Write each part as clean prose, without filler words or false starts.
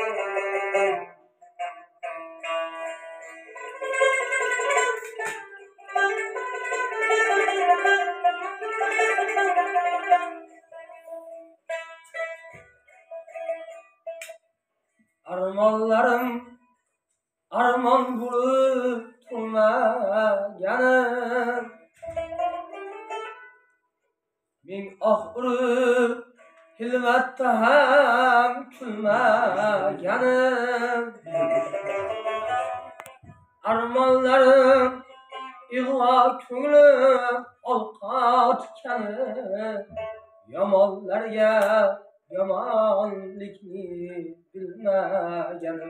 Armonlarım armon bo'lib turmaganim, ming urib hilvatda ham kulmaganim. Armonlarim ig'vo ko'nglim olqotganim, yomonlarga yomonlikni bilmaganim.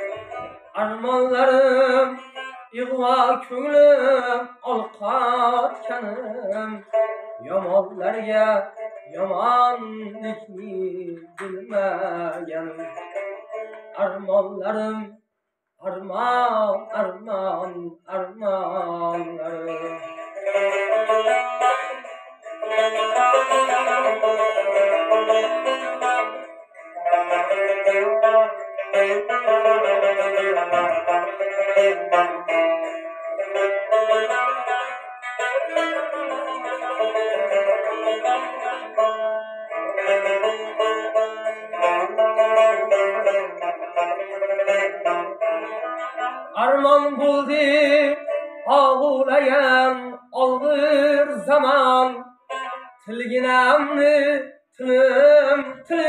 Armonlarim ig'vo ko'nglim olqotganim, yomonlarga yomonlikni bilmaganim. Armonlarim armon armon armonlarim. Armon bo'ldi og'ulagan olg'ir zamon, tilginamni tilim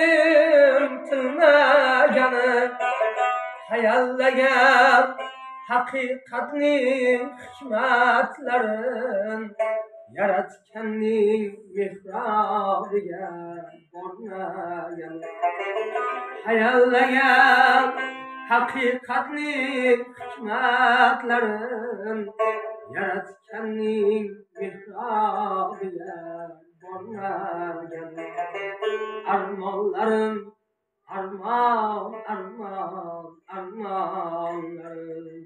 tilmagani, hayallagan haqiqatning hikmatlarin, yaratganning mehrobiga bormagani. Hayallagan haqiqatning hikmatlarin, yaratganning mehrobiga bormagan. Armonlarim armon armon armonlarim.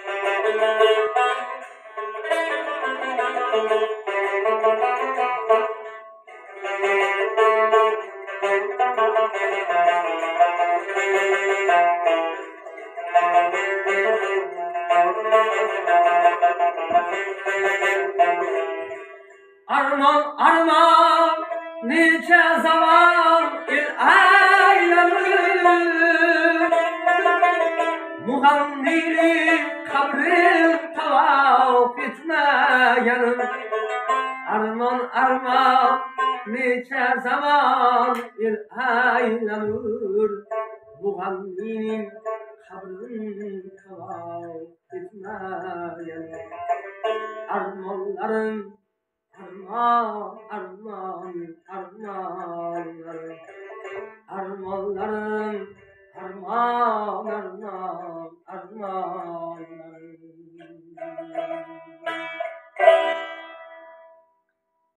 Armon armon necha zaman aylanır, muhandiylik kabrin tavaf etmeyenim. Armon armon necha zaman aylanır, muhandiylik kabrin tavaf etmeyenim. Armonlarim armon armon armonlarim. Armonlarim armon armon armonlarim.